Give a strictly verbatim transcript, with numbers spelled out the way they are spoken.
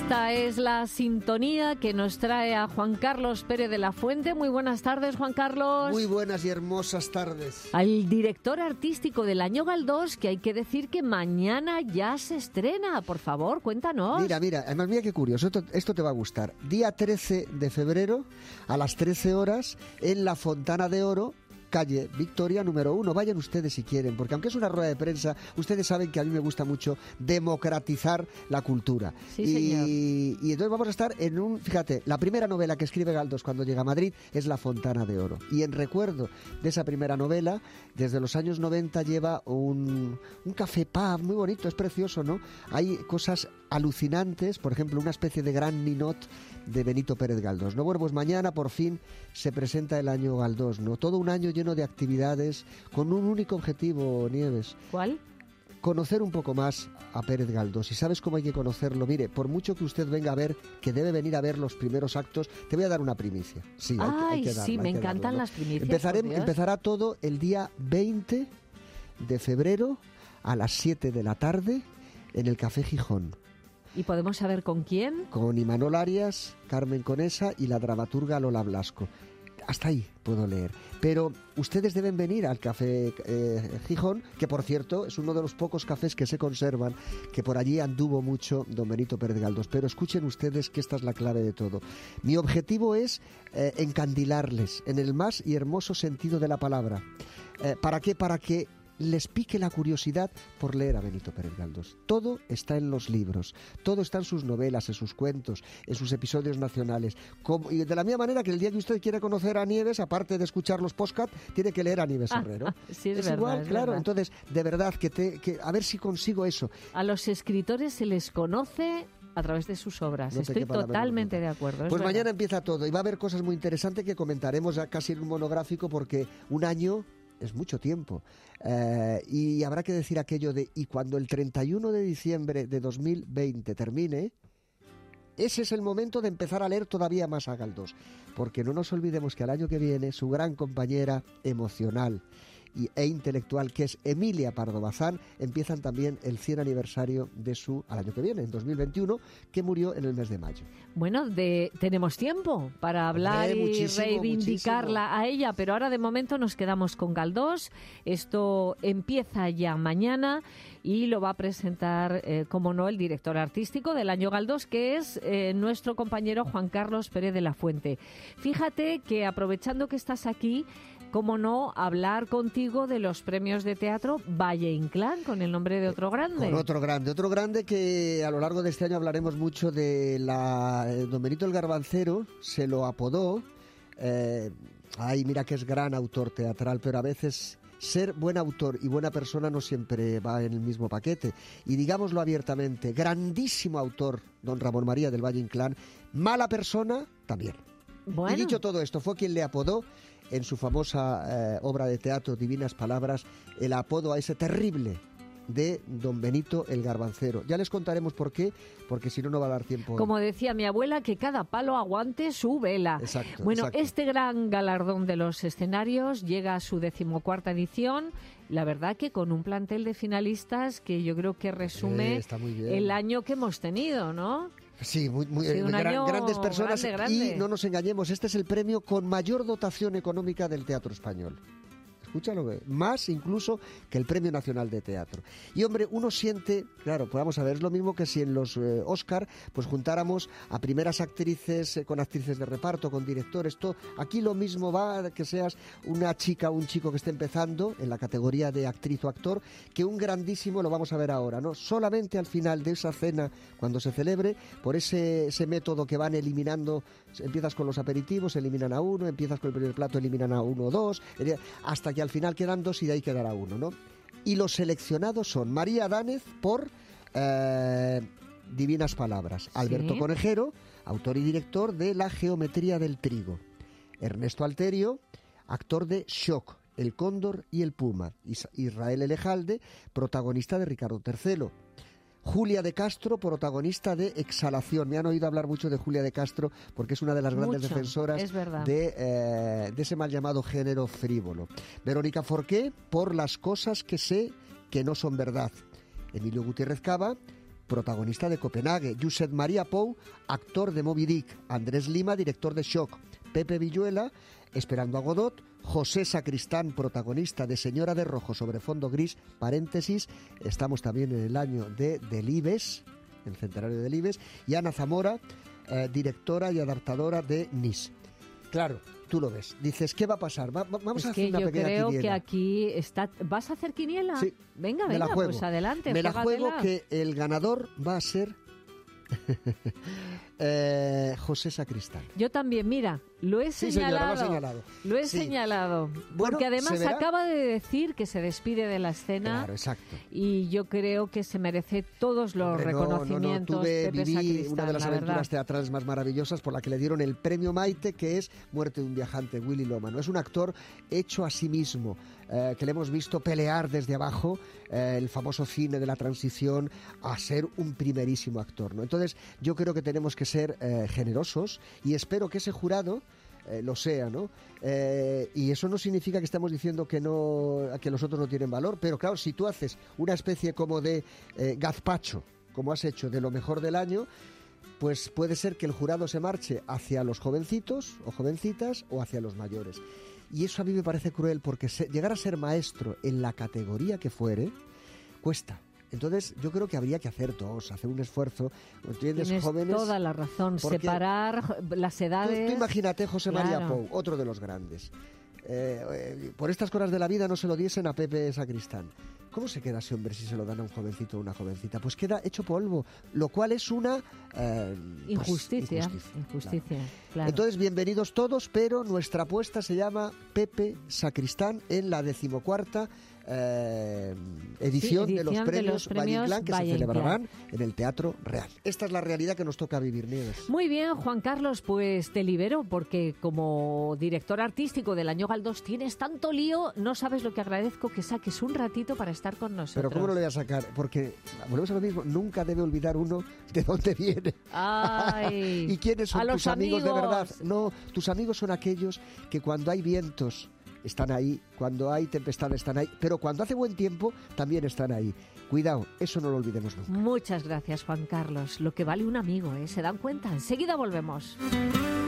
Esta es la sintonía que nos trae a Juan Carlos Pérez de la Fuente. Muy buenas tardes, Juan Carlos. Muy buenas y hermosas tardes. Al director artístico del Año Galdós, que hay que decir que mañana ya se estrena. Por favor, cuéntanos. Mira, mira, además mira qué curioso, esto, esto te va a gustar. Día trece de febrero, a las trece horas, en la Fontana de Oro, calle Victoria número uno. Vayan ustedes si quieren, porque aunque es una rueda de prensa, ustedes saben que a mí me gusta mucho democratizar la cultura. Sí, y, señor. y entonces vamos a estar en un, fíjate, la primera novela que escribe Galdós cuando llega a Madrid es La Fontana de Oro. Y en recuerdo de esa primera novela, desde los años noventa lleva un, un café pub muy bonito, es precioso, ¿no? Hay cosas alucinantes, por ejemplo, una especie de gran ninot de Benito Pérez Galdós, ¿no? Bueno, pues mañana por fin se presenta el Año Galdós, ¿no? Todo un año lleno de actividades con un único objetivo, Nieves. ¿Cuál? Conocer un poco más a Pérez Galdós. ¿Y sabes cómo hay que conocerlo? Mire, por mucho que usted venga a ver, que debe venir a ver los primeros actos, te voy a dar una primicia. Sí, hay, Ay, hay que darla, sí, me hay que encantan darlo, ¿no? las primicias. Empezaré, por Dios. empezará todo el día veinte de febrero a las siete de la tarde en el Café Gijón. ¿Y podemos saber con quién? Con Imanol Arias, Carmen Conesa y la dramaturga Lola Blasco. Hasta ahí puedo leer. Pero ustedes deben venir al Café eh, Gijón, que por cierto es uno de los pocos cafés que se conservan, que por allí anduvo mucho don Benito Pérez Galdós. Pero escuchen ustedes que esta es la clave de todo. Mi objetivo es eh, encandilarles en el más y hermoso sentido de la palabra. Eh, ¿Para qué? Para que les pique la curiosidad por leer a Benito Pérez Galdós. Todo está en los libros, todo está en sus novelas, en sus cuentos, en sus episodios nacionales. Como, y de la misma manera que el día que usted quiere conocer a Nieves, aparte de escuchar los podcast, tiene que leer a Nieves Ah, Herrero. sí, es es verdad, igual, es claro. verdad. Entonces, de verdad, que, te, que a ver si consigo eso. A los escritores se les conoce a través de sus obras. No te Estoy quepa la menor totalmente duda. de acuerdo. es Pues verdad. mañana empieza todo y va a haber cosas muy interesantes que comentaremos ya casi en un monográfico, porque un año es mucho tiempo. Eh, y habrá que decir aquello de, y cuando el treinta y uno de diciembre de dos mil veinte termine, ese es el momento de empezar a leer todavía más a Galdós, porque no nos olvidemos que al año que viene su gran compañera emocional y, e intelectual, que es Emilia Pardo Bazán, empiezan también el cien aniversario de su, al año que viene, en dos mil veintiuno, que murió en el mes de mayo. Bueno, de, tenemos tiempo para hablar Hombre, y muchísimo, reivindicarla muchísimo. a ella, pero ahora de momento nos quedamos con Galdós. Esto empieza ya mañana y lo va a presentar, eh, como no, el director artístico del Año Galdós, que es eh, nuestro compañero Juan Carlos Pérez de la Fuente. Fíjate que aprovechando que estás aquí, cómo no hablar contigo de los premios de teatro Valle Inclán, con el nombre de otro grande. Con otro grande, otro grande que a lo largo de este año hablaremos mucho de la... eh, Don Benito el Garbancero se lo apodó, eh, ay, mira que es gran autor teatral, pero a veces ser buen autor y buena persona no siempre va en el mismo paquete. Y digámoslo abiertamente, grandísimo autor, don Ramón María del Valle Inclán, mala persona también. Bueno. Y dicho todo esto, fue quien le apodó en su famosa eh, obra de teatro Divinas Palabras, el apodo a ese terrible de don Benito el Garbancero. Ya les contaremos por qué, porque si no, no va a dar tiempo. Como decía mi abuela, que cada palo aguante su vela. Exacto, bueno, exacto. este gran galardón de los escenarios llega a su decimocuarta edición. La verdad que con un plantel de finalistas que yo creo que resume Eh, está muy bien. el año que hemos tenido, ¿no? Sí, muy, muy, Ha sido eh, un gran- año grandes personas. grande, grande. Y no nos engañemos, este es el premio con mayor dotación económica del teatro español. Escúchalo, eh, más incluso que el Premio Nacional de Teatro. Y hombre, uno siente, claro, pues vamos a ver, es lo mismo que si en los eh, Oscar pues juntáramos a primeras actrices eh, con actrices de reparto, con directores, todo. Aquí lo mismo va que seas una chica o un chico que esté empezando en la categoría de actriz o actor, que un grandísimo, lo vamos a ver ahora, ¿no? Solamente al final de esa cena, cuando se celebre, por ese, ese método que van eliminando, empiezas con los aperitivos, eliminan a uno, empiezas con el primer plato, eliminan a uno o dos, hasta que al final quedan dos y de ahí quedará uno, ¿no? Y los seleccionados son María Dánez por eh, Divinas Palabras, Alberto Sí. Conejero, autor y director de La Geometría del Trigo, Ernesto Alterio, actor de Shock, El Cóndor y el Puma, Is- Israel Elejalde, protagonista de Ricardo tercero, Julia de Castro, protagonista de Exhalación. Me han oído hablar mucho de Julia de Castro porque es una de las grandes Mucho, defensoras es verdad. de, eh, de ese mal llamado género frívolo. Verónica Forqué, por Las cosas que sé que no son verdad. Emilio Gutiérrez Cava, protagonista de Copenhague, Josep Maria Pou, actor de Moby Dick, Andrés Lima, director de Shock, Pepe Villuela, Esperando a Godot, José Sacristán, protagonista de Señora de Rojo sobre fondo gris, paréntesis, estamos también en el año de Delibes, el centenario de Delibes, y Ana Zamora, eh, directora y adaptadora de Nice. Claro, tú lo ves. Dices, ¿qué va a pasar? Va, va, vamos es a hacer que una yo pequeña creo quiniela. que aquí está... ¿Vas a hacer quiniela? Sí. Venga, Me la venga, juego. pues adelante. Me la juego júgatela. que el ganador va a ser eh, José Sacristán. Yo también, mira, lo he Sí, señora, señalado. lo ha señalado. Lo he Sí. señalado. Bueno, porque además ¿se verá? acaba de decir que se despide de la escena. Claro, exacto. Y yo creo que se merece todos los Hombre, no, reconocimientos. No, no, tuve, Pepe viví Sacristán, una de las la aventuras verdad. teatrales más maravillosas por la que le dieron el premio Maite, que es Muerte de un viajante, Willy Loma. Es un actor hecho a sí mismo, eh, que le hemos visto pelear desde abajo, eh, el famoso cine de la transición, a ser un primerísimo actor, ¿no? Entonces, yo creo que tenemos que ser eh, generosos y espero que ese jurado Eh, lo sea, ¿no? Eh, y eso no significa que estamos diciendo que no, que los otros no tienen valor, pero claro, si tú haces una especie como de eh, gazpacho, como has hecho, de lo mejor del año, pues puede ser que el jurado se marche hacia los jovencitos o jovencitas o hacia los mayores. Y eso a mí me parece cruel, porque se, llegar a ser maestro en la categoría que fuere, cuesta. Entonces, yo creo que habría que hacer dos, hacer un esfuerzo. ¿Entiendes? Tienes Jóvenes, toda la razón. porque Separar las Tú, edades. tú imagínate José María Claro. Pou, otro de los grandes. Eh, eh, por estas cosas de la vida no se lo diesen a Pepe Sacristán. ¿Cómo se queda ese hombre si se lo dan a un jovencito o una jovencita? Pues queda hecho polvo, lo cual es una eh, pues, Injusticia. injusticia, Injusticia, claro. claro. Entonces, bienvenidos todos, pero nuestra apuesta se llama Pepe Sacristán en la decimocuarta eh, edición, Sí, de los edición de premios, los Valle premios Inclán, que Valle se celebrarán Inclán. en el Teatro Real. Esta es la realidad que nos toca vivir, Nieves. Muy bien, Juan Carlos, pues te libero porque como director artístico del Año Galdós tienes tanto lío, no sabes lo que agradezco que saques un ratito para estar con nosotros. Pero ¿cómo no lo voy a sacar? Porque, volvemos a lo mismo, nunca debe olvidar uno de dónde viene. Ay, ¿Y quiénes son a tus los amigos, de verdad? amigos. No, tus amigos son aquellos que cuando hay vientos están ahí, cuando hay tempestades están ahí, pero cuando hace buen tiempo también están ahí. Cuidado, eso no lo olvidemos nunca. Muchas gracias, Juan Carlos. Lo que vale un amigo, ¿eh? ¿Se dan cuenta? Enseguida volvemos.